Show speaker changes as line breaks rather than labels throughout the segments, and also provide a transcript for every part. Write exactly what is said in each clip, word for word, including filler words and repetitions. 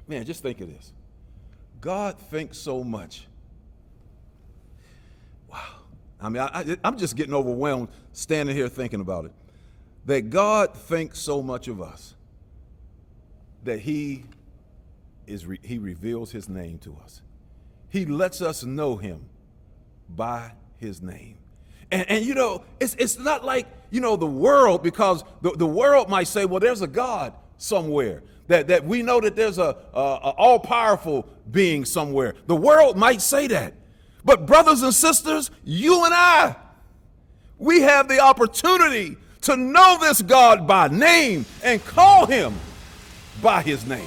Man, just think of this. God thinks so much. Wow. I mean, I, I, I'm just getting overwhelmed standing here thinking about it. That God thinks so much of us that he is re- he reveals his name to us. He lets us know him by his name. And, and you know, it's it's not like, you know, the world, because the, the world might say, well, there's a God somewhere. That, that we know that there's a, a, a all-powerful being somewhere. The world might say that. But brothers and sisters, you and I, we have the opportunity to know this God by name and call him by his name.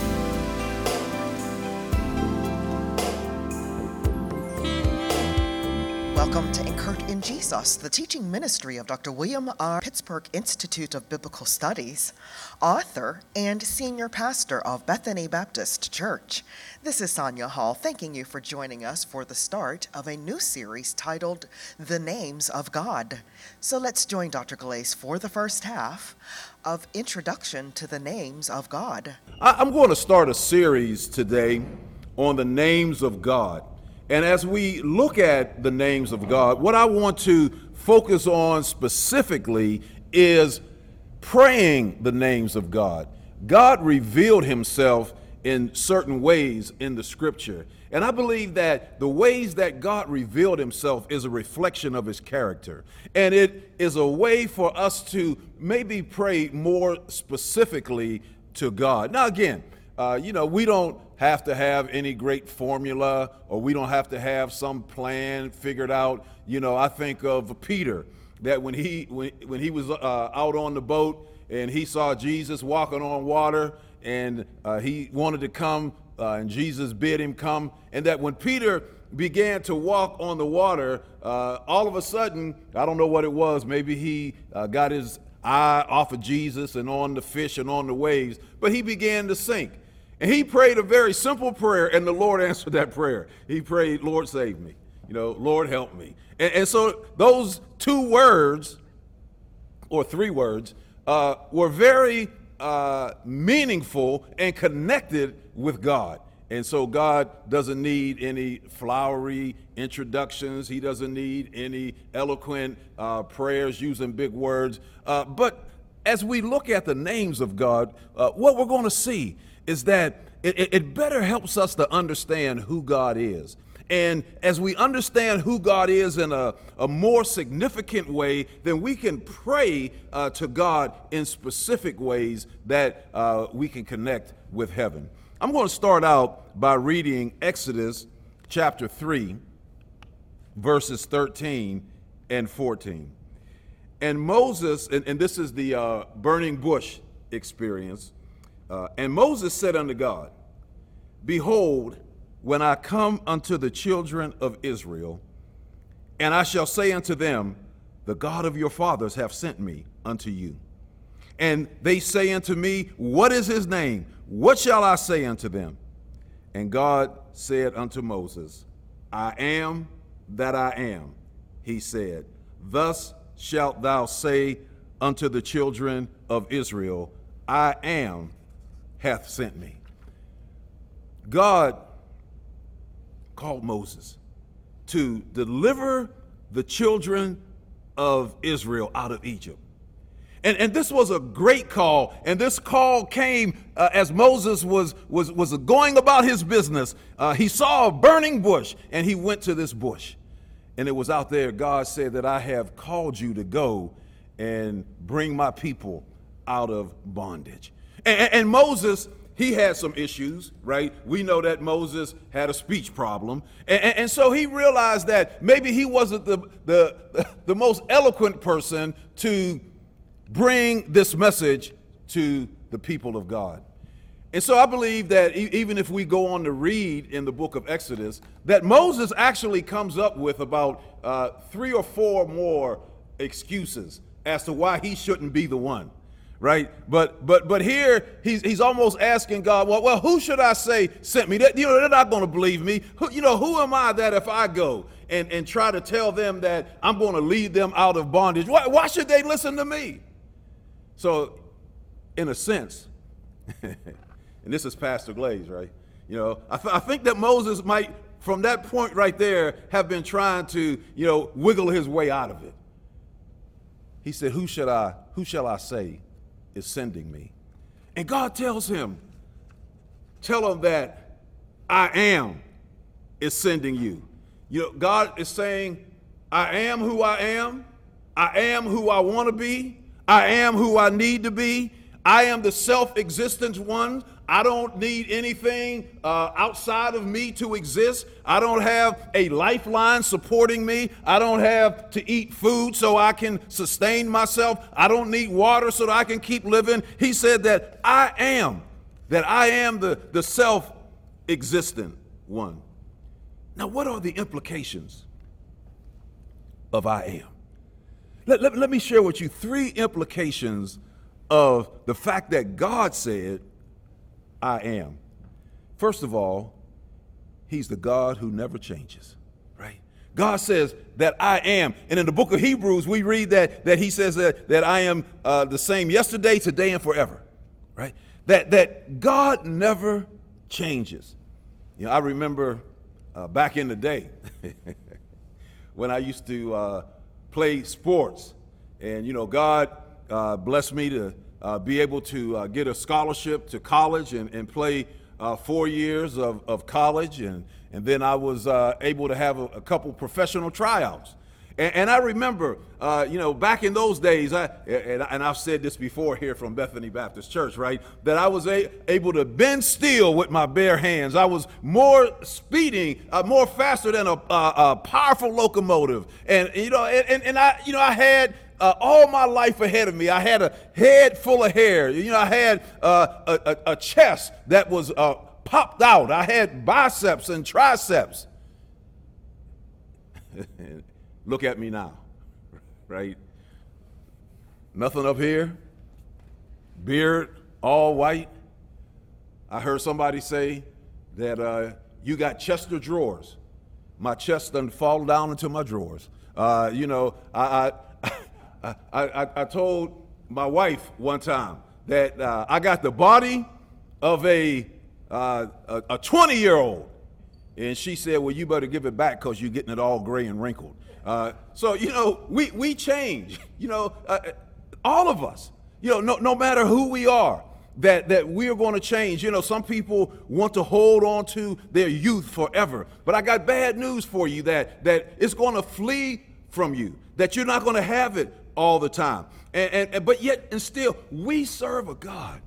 Welcome to Encourage in Jesus, the teaching ministry of Doctor William R. Pittsburgh Institute of Biblical Studies, author and senior pastor of Bethany Baptist Church. This is Sonia Hall, thanking you for joining us for the start of a new series titled The Names of God. So let's join Doctor Glaze for the first half of Introduction to the Names of God.
I'm going to start a series today on the names of God. And as we look at the names of God, what I want to focus on specifically is praying the names of God. God revealed himself in certain ways in the scripture. And I believe that the ways that God revealed himself is a reflection of his character. And it is a way for us to maybe pray more specifically to God. Now, again, uh, you know, we don't have to have any great formula, or we don't have to have some plan figured out. You know, I think of Peter, that when he when, when he was uh, out on the boat and he saw Jesus walking on water, and uh, he wanted to come, uh, and Jesus bid him come, and that when Peter began to walk on the water, uh, all of a sudden, I don't know what it was, maybe he uh, got his eye off of Jesus and on the fish and on the waves, but he began to sink. And he prayed a very simple prayer, and the Lord answered that prayer. He prayed, Lord, save me. You know, Lord, help me. And, and so those two words, or three words, uh, were very uh, meaningful and connected with God. And so God doesn't need any flowery introductions. He doesn't need any eloquent uh, prayers using big words. Uh, but as we look at the names of God, uh, what we're going to see is that it, it better helps us to understand who God is. And as we understand who God is in a, a more significant way, then we can pray uh, to God in specific ways that uh, we can connect with heaven. I'm going to start out by reading Exodus chapter three, verses thirteen and fourteen. And Moses, and, and this is the uh, burning bush experience, Uh, and Moses said unto God, Behold, when I come unto the children of Israel, and I shall say unto them, The God of your fathers hath sent me unto you. And they say unto me, What is his name? What shall I say unto them? And God said unto Moses, I am that I am. He said, Thus shalt thou say unto the children of Israel, I am hath sent me. God called Moses to deliver the children of Israel out of Egypt. And, and this was a great call, and this call came uh, as Moses was, was, was going about his business. Uh, he saw a burning bush, and he went to this bush. And it was out there, God said that I have called you to go and bring my people out of bondage. And, and Moses, he had some issues, right? We know that Moses had a speech problem. And, and, and so he realized that maybe he wasn't the, the, the most eloquent person to bring this message to the people of God. And so I believe that e- even if we go on to read in the book of Exodus, that Moses actually comes up with about uh, three or four more excuses as to why he shouldn't be the one. Right, but but but here he's he's almost asking God, well, well, who should I say sent me? That, you know, they're not going to believe me. Who, you know, who am I that if I go and, and try to tell them that I'm going to lead them out of bondage? Why why should they listen to me? So, in a sense, And this is Pastor Glaze, right? You know, I, th- I think that Moses might, from that point right there, have been trying to, you know, wiggle his way out of it. He said, who shall I, who shall I say is sending me? And God tells him, tell him that I am is sending you. You know, God is saying, I am who I am. I am who I want to be. I am who I need to be. I am the self-existent one. I don't need anything uh, outside of me to exist. I don't have a lifeline supporting me. I don't have to eat food so I can sustain myself. I don't need water so that I can keep living. He said that I am, that I am the, the self-existent one. Now, what are the implications of I am? Let, let, let me share with you three implications of the fact that God said, I am. First of all, he's the God who never changes, right? God says that I am. And in the book of Hebrews, we read that, that he says that, that I am uh, the same yesterday, today, and forever, right? That, that God never changes. You know, I remember uh, back in the day when I used to uh, play sports, and, you know, God uh, blessed me to Uh, be able to uh, get a scholarship to college and, and play uh, four years of, of college. And, and then I was uh, able to have a, a couple professional tryouts. And, and I remember, uh, you know, back in those days, I, and, and I've said this before here from Bethany Baptist Church, right, that I was a, able to bend steel with my bare hands. I was more speeding, uh, more faster than a, a, a powerful locomotive. And, you know, and, and I, you know, I had Uh, all my life ahead of me. I had a head full of hair. You know, I had uh, a, a, a chest that was uh, popped out. I had biceps and triceps. Look at me now, right? Nothing up here. Beard, all white. I heard somebody say that uh, you got Chester drawers. My chest done fall down into my drawers. Uh, you know, I... I I, I, I told my wife one time that uh, I got the body of a uh, a twenty-year-old, and she said, "Well, you better give it back because you're getting it all gray and wrinkled." Uh, so you know, we we change. You know, uh, all of us. You know, no no matter who we are, that that we are going to change. You know, some people want to hold on to their youth forever, but I got bad news for you that that it's going to flee from you. That you're not going to have it all the time. And, and, and but yet and still, we serve a God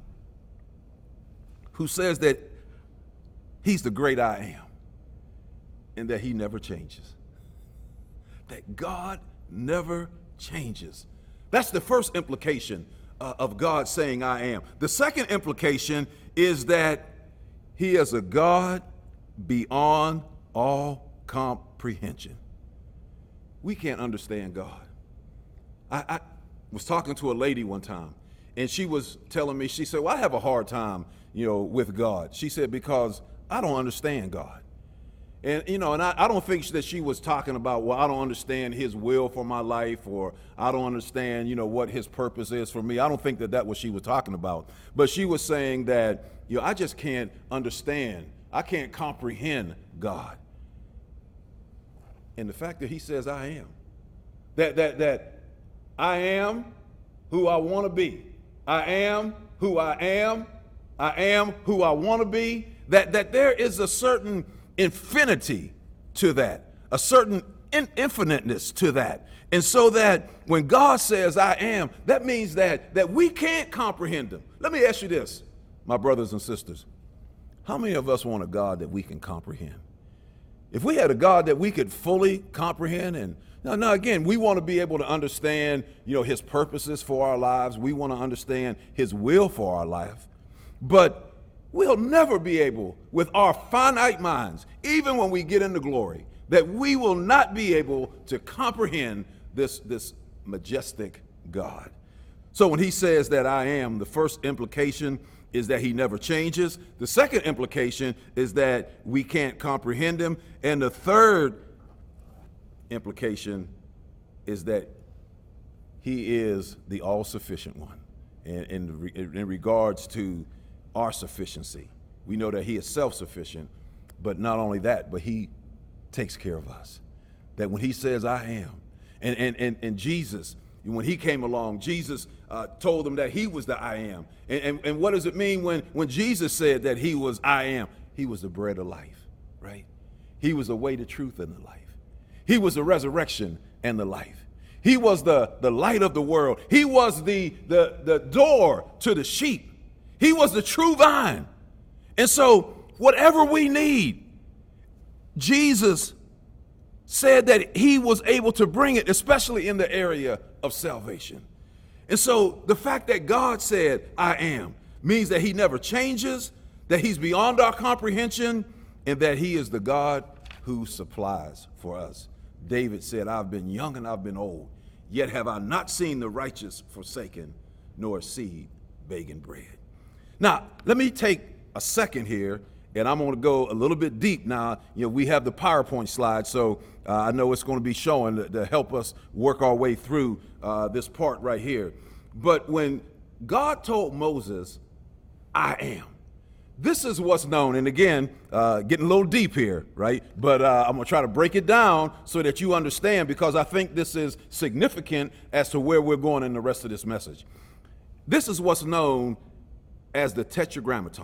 who says that he's the great I am and that he never changes. That God never changes. That's the first implication uh, of God saying I am. The second implication is that he is a God beyond all comprehension. We can't understand God. I, I was talking to a lady one time, and she was telling me, she said, well, I have a hard time, you know, with God. She said, because I don't understand God. And, you know, and I, I don't think that she was talking about, well, I don't understand his will for my life, or I don't understand, you know, what his purpose is for me. I don't think that that was what she was talking about. But she was saying that, you know, I just can't understand. I can't comprehend God. And the fact that he says I am, that that that I am who I want to be. I am who I am. I am who I want to be. That that there is a certain infinity to that, a certain in- infiniteness to that. And so that when God says I am, that means that that we can't comprehend him. Let me ask you this, my brothers and sisters. How many of us want a God that we can comprehend? If we had a God that we could fully comprehend, and now, now again, we want to be able to understand, you know, his purposes for our lives. We want to understand his will for our life. But we'll never be able, with our finite minds, even when we get into glory, that we will not be able to comprehend this, this majestic God. So when he says that I am, the first implication is that he never changes. The second implication is that we can't comprehend him. And the third implication is that he is the all-sufficient one in, in, in regards to our sufficiency. We know that he is self-sufficient, but not only that, but he takes care of us. That when he says, I am, and, and, and, and Jesus, when he came along, Jesus uh, told them that he was the I am. And, and, and what does it mean when, when Jesus said that he was I am? He was the bread of life, right? He was the way, the truth, and the life. He was the resurrection and the life. He was the, the light of the world. He was the, the, the door to the sheep. He was the true vine. And so whatever we need, Jesus said that he was able to bring it, especially in the area of salvation. And so the fact that God said, I am, means that he never changes, that he's beyond our comprehension, and that he is the God who supplies for us. David said, I've been young and I've been old, yet have I not seen the righteous forsaken, nor a seed begging bread. Now, let me take a second here, and I'm going to go a little bit deep now. You know, we have the PowerPoint slide, so uh, I know it's going to be showing to, to help us work our way through uh, this part right here. But when God told Moses, I am, this is what's known, and again, uh, getting a little deep here, right? But uh, I'm going to try to break it down so that you understand, because I think this is significant as to where we're going in the rest of this message. This is what's known as the Tetragrammaton.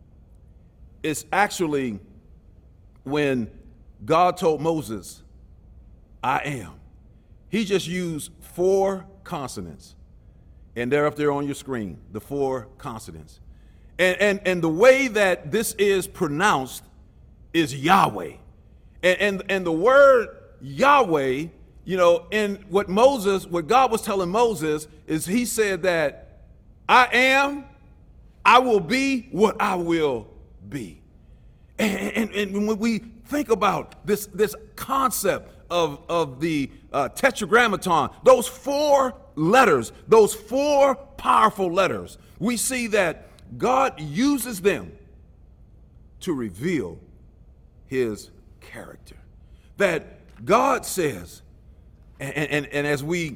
It's actually when God told Moses, I am. He just used four consonants, and they're up there on your screen, the four consonants. And, and, and the way that this is pronounced is Yahweh. And, and, and the word Yahweh, you know, in what Moses, what God was telling Moses is he said that I am, I will be what I will be. And, and, and when we think about this, this concept of, of the uh, Tetragrammaton, those four letters, those four powerful letters, we see that God uses them to reveal his character. That God says, and, and, and as we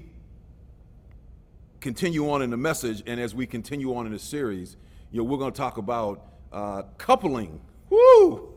continue on in the message and as we continue on in the series, you know, we're going to talk about uh, coupling. Woo!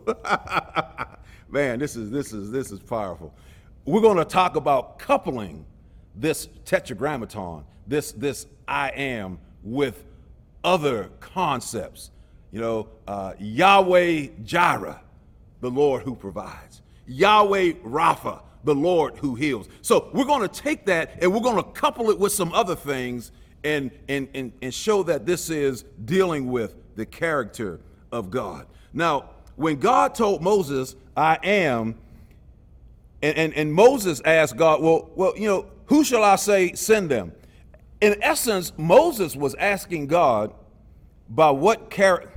Man, this is this is this is powerful. We're going to talk about coupling this Tetragrammaton, this this I am, with other concepts. You know, uh, Yahweh Jireh, the Lord who provides. Yahweh Rapha, the Lord who heals. So we're going to take that and we're going to couple it with some other things and, and, and, and show that this is dealing with the character of God. Now, when God told Moses, I am, and, and, and Moses asked God, well, well, you know, who shall I say send them? In essence, Moses was asking God, by what character,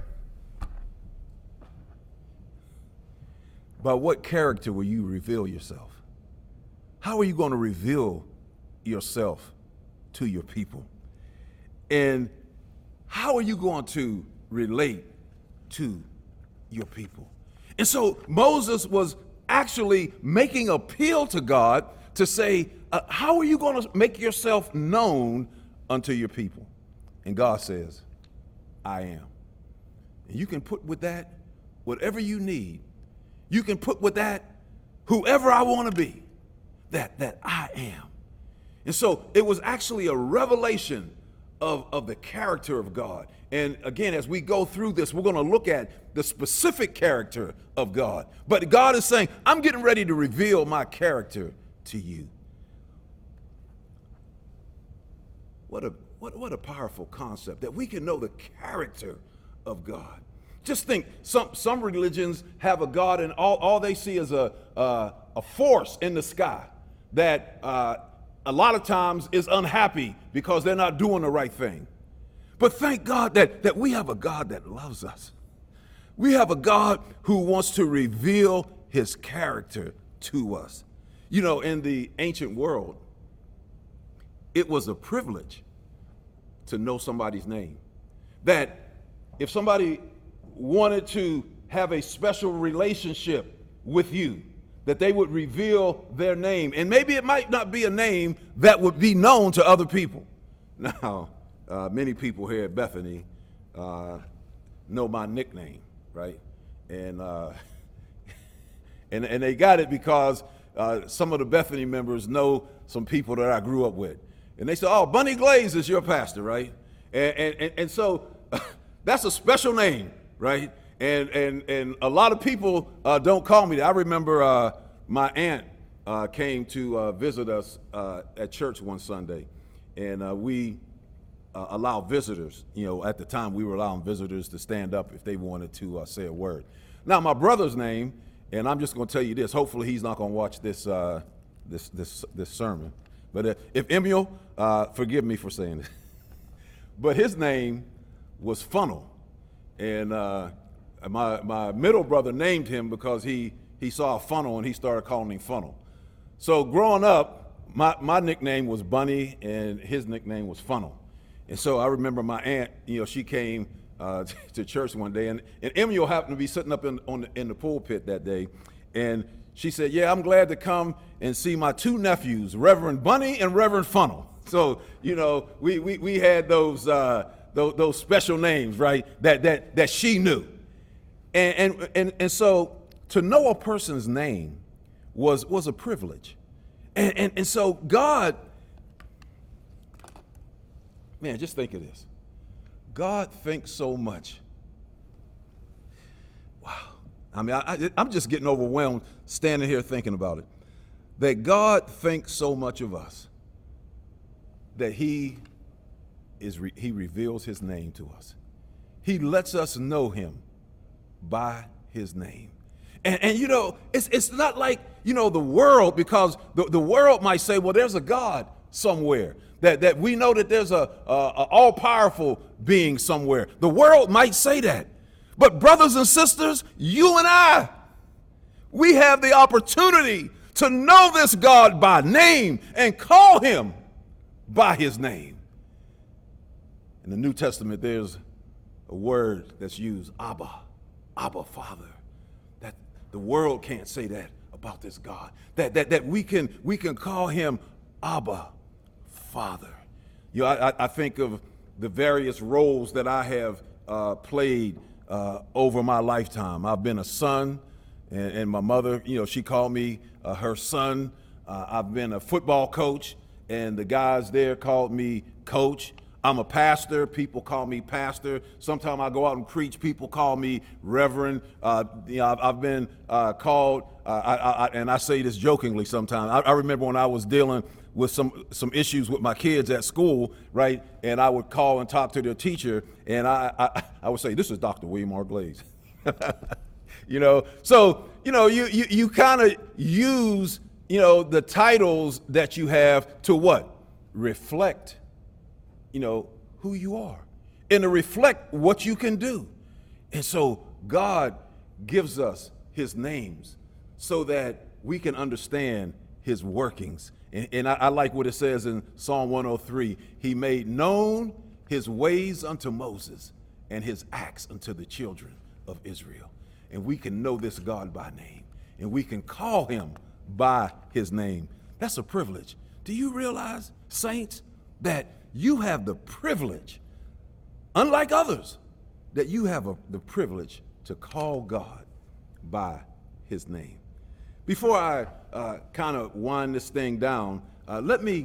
by what character will you reveal yourself? How are you going to reveal yourself to your people? And how are you going to relate to your people? And so Moses was actually making appeal to God to say, uh, how are you going to make yourself known unto your people? And God says, I am. And you can put with that whatever you need. You can put with that whoever I want to be, that, that I am. And so it was actually a revelation of, of the character of God. And again, as we go through this, we're going to look at the specific character of God. But God is saying, I'm getting ready to reveal my character to you. What a, what, what a powerful concept, that we can know the character of God. Just think, some, some religions have a God and all, all they see is a, uh, a force in the sky that uh, a lot of times is unhappy because they're not doing the right thing. But thank God that, that we have a God that loves us. We have a God who wants to reveal his character to us. You know, in the ancient world, it was a privilege to know somebody's name. That if somebody wanted to have a special relationship with you, that they would reveal their name. And maybe it might not be a name that would be known to other people. Now, uh, many people here at Bethany uh, know my nickname, right? And uh, and and they got it because uh, some of the Bethany members know some people that I grew up with, and they said, "Oh, Bunny Glaze is your pastor, right?" And and and, and so that's a special name, right? And and and a lot of people uh, don't call me that. I remember uh, my aunt uh, came to uh, visit us uh, at church one Sunday, and uh, we uh, allowed visitors. You know, at the time we were allowing visitors to stand up if they wanted to uh, say a word. Now, my brother's name, and I'm just going to tell you this. Hopefully, he's not going to watch this uh, this this this sermon. But uh, if Emil, uh, forgive me for saying this. But his name was Funnel, and uh, my my middle brother named him because he he saw a funnel and he started calling him Funnel. So growing up, my my nickname was Bunny and his nickname was Funnel. And so I remember my aunt, you know, she came uh, to church one day, and, and Emil happened to be sitting up in on the, in the pulpit that day, and she said, "Yeah, I'm glad to come and see my two nephews, Reverend Bunny and Reverend Funnel." So, you know, we we, we had those, uh, those those special names, right? That that that she knew, and and and and so to know a person's name was was a privilege, and and and so God, man, just think of this. God thinks so much. Wow. I mean, I, I, I'm just getting overwhelmed standing here thinking about it. That God thinks so much of us that he is re, he reveals his name to us. He lets us know him by his name. And, and you know, it's it's not like, you know, the world, because the, the world might say, well, there's a God somewhere. That, that we know that there's a, a, a all-powerful being somewhere. The world might say that. But brothers and sisters, you and I, we have the opportunity to know this God by name and call him by his name. In the New Testament, there's a word that's used, Abba, Abba, Father. That the world can't say that about this God. That that that we can we can call him Abba, Father. You know, I, I think of the various roles that I have uh, played uh, over my lifetime. I've been a son, and, and my mother, you know, she called me uh, her son. Uh, I've been a football coach, and the guys there called me coach. I'm a pastor. People call me pastor. Sometimes I go out and preach. People call me reverend. Uh, you know, I've, I've been uh, called, uh, I, I, and I say this jokingly sometimes. I, I remember when I was dealing with some some issues with my kids at school, right? And I would call and talk to their teacher, and I I, I would say, "This is Doctor William R. Glaze." You know, so you know, you you you kind of use, you know, the titles that you have to what? Reflect, you know, who you are, and to reflect what you can do. And so God gives us his names so that we can understand his workings. And, and I, I like what it says in Psalm one oh three. He made known his ways unto Moses and his acts unto the children of Israel. And we can know this God by name, and we can call him by his name. That's a privilege. Do you realize, saints, that you have the privilege, unlike others, that you have a, the privilege to call God by his name? Before I uh, kind of wind this thing down, uh, let me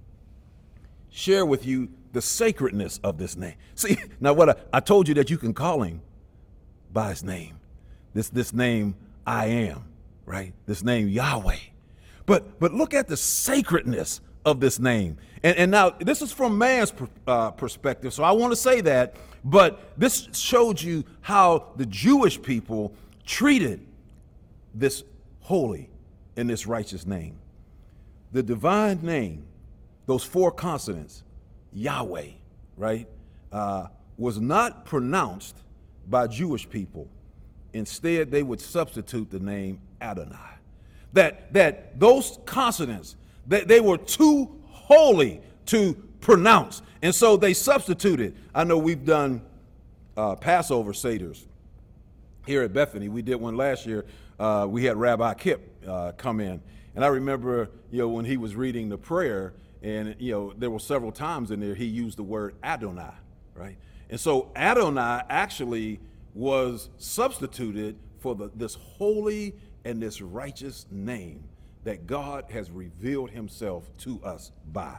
share with you the sacredness of this name. See, now what I, I told you that you can call him by his name. This this name, I am, right? This name, Yahweh. But but look at the sacredness of this name. And, and now this is from man's per, uh, perspective, so I want to say that, but this showed you how the Jewish people treated this holy and this righteous name. The divine name, those four consonants, Yahweh, right, uh, was not pronounced by Jewish people. Instead, they would substitute the name Adonai. That that those consonants, that they were too holy to pronounce, and so they substituted. I know we've done uh, Passover Seders here at Bethany. We did one last year. Uh, we had Rabbi Kip uh, come in, and I remember, you know, when he was reading the prayer, and you know, there were several times in there he used the word Adonai, right? And so Adonai actually was substituted for the, this holy and this righteous name that God has revealed himself to us by.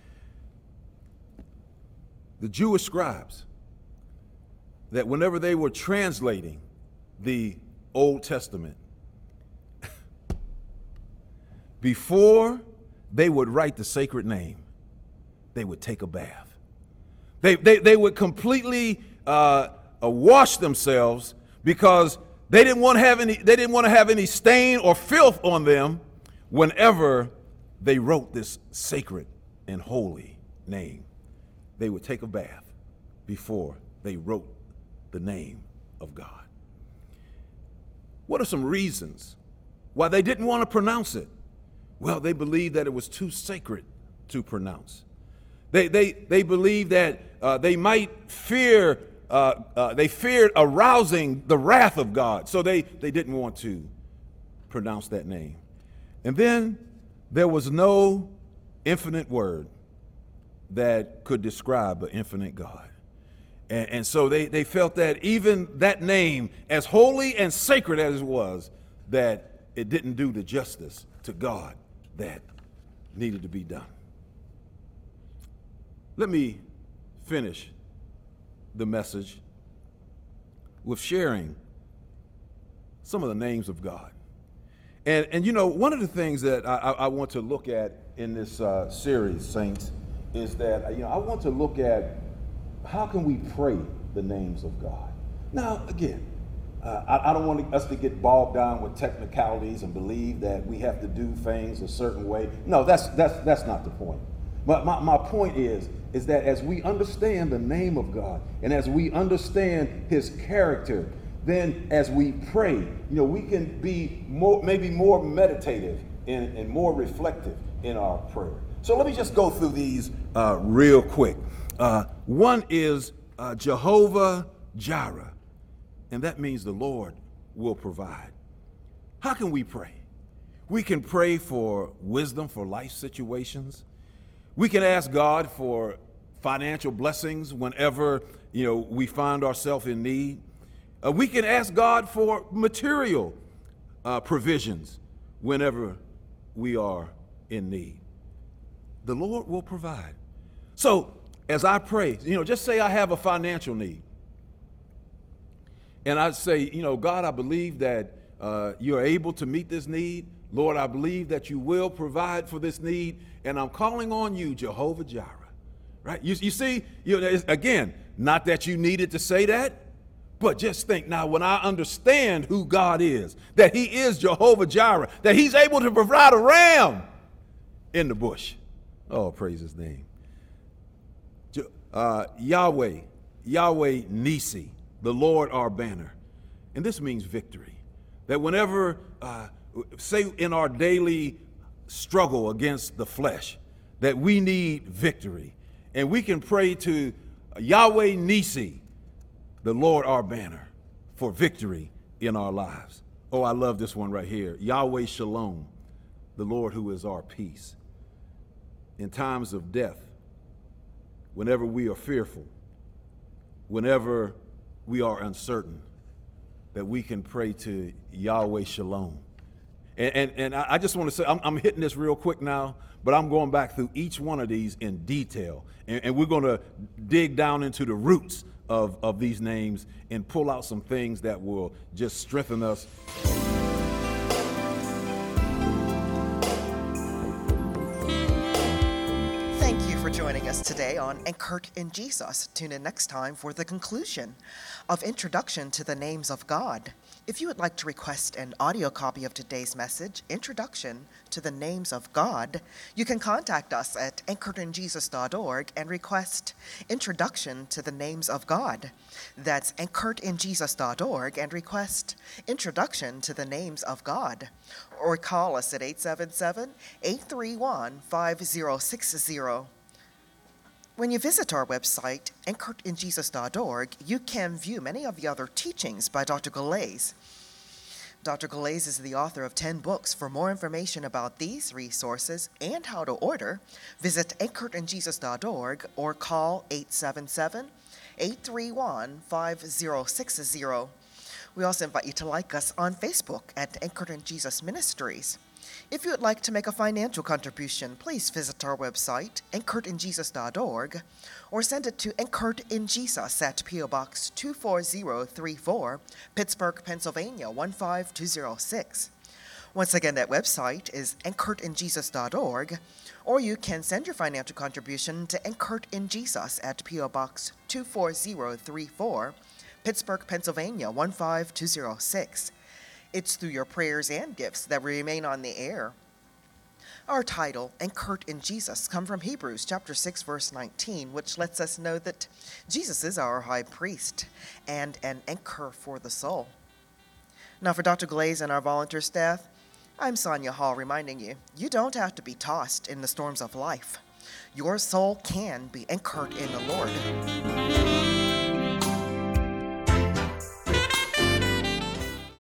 The Jewish scribes, that whenever they were translating the Old Testament, before they would write the sacred name, they would take a bath. They, they, they would completely uh, uh, wash themselves because they didn't want to have any, they didn't want to have any stain or filth on them whenever they wrote this sacred and holy name. They would take a bath before they wrote the name of God. What are some reasons why they didn't want to pronounce it? Well, they believed that it was too sacred to pronounce. They they they believed that uh, they might fear uh, uh, they feared arousing the wrath of God, so they they didn't want to pronounce that name. And then there was no infinite word that could describe an infinite God. And, and so they, they felt that even that name, as holy and sacred as it was, that it didn't do the justice to God that needed to be done. Let me finish the message with sharing some of the names of God. And, and you know, one of the things that I, I want to look at in this uh, series, Saints, is that, you know, I want to look at how can we pray the names of God. Now, again, uh, I, I don't want us to get bogged down with technicalities and believe that we have to do things a certain way. No, that's that's that's not the point. But my, my point is, is that as we understand the name of God and as we understand his character, then as we pray, you know, we can be more, maybe more meditative and, and more reflective in our prayer. So let me just go through these uh, real quick. Uh, one is uh, Jehovah Jireh, and that means the Lord will provide. How can we pray? We can pray for wisdom for life situations. We can ask God for financial blessings whenever, you know, we find ourselves in need. Uh, we can ask God for material uh, provisions whenever we are in need. The Lord will provide. So as I pray, you know, just say I have a financial need. And I say, you know, God, I believe that uh, you're able to meet this need. Lord, I believe that you will provide for this need. And I'm calling on you, Jehovah Jireh. Right? You, you see, you know, again, not that you needed to say that, but just think now, when I understand who God is, that he is Jehovah Jireh, that he's able to provide a ram in the bush. Oh, praise his name. Uh, Yahweh, Yahweh Nisi, the Lord our banner. And this means victory. That whenever, uh, say in our daily struggle against the flesh, that we need victory. And we can pray to Yahweh Nisi, the Lord our banner, for victory in our lives. Oh, I love this one right here. Yahweh Shalom, the Lord who is our peace. In times of death, whenever we are fearful, whenever we are uncertain, that we can pray to Yahweh Shalom. And, and, and I just want to say, I'm, I'm hitting this real quick now, but I'm going back through each one of these in detail. And, and we're going to dig down into the roots of, of these names and pull out some things that will just strengthen us.
For joining us today on Anchored in Jesus. Tune in next time for the conclusion of Introduction to the Names of God. If you would like to request an audio copy of today's message, Introduction to the Names of God, you can contact us at anchored in jesus dot org and request Introduction to the Names of God. That's anchored in jesus dot org and request Introduction to the Names of God. Or call us at eight seven seven, eight three one, five zero six zero. When you visit our website, anchored in jesus dot org, you can view many of the other teachings by Doctor Galais. Doctor Galais is the author of ten books. For more information about these resources and how to order, visit anchored in jesus dot org or call eight seven seven, eight three one, five zero six zero. We also invite you to like us on Facebook at Anchored in Jesus Ministries. If you would like to make a financial contribution, please visit our website, anchored in jesus dot org, or send it to Anchored in Jesus at P O Box two four zero three four, Pittsburgh, Pennsylvania one five two zero six. Once again, that website is anchored in jesus dot org, or you can send your financial contribution to Anchored in Jesus at P O Box two four zero three four, Pittsburgh, Pennsylvania one five two zero six. It's through your prayers and gifts that we remain on the air. Our title, Anchored in Jesus, comes from Hebrews chapter six, verse nineteen, which lets us know that Jesus is our high priest and an anchor for the soul. Now, for Doctor Glaze and our volunteer staff, I'm Sonia Hall reminding you, you don't have to be tossed in the storms of life. Your soul can be anchored in the Lord.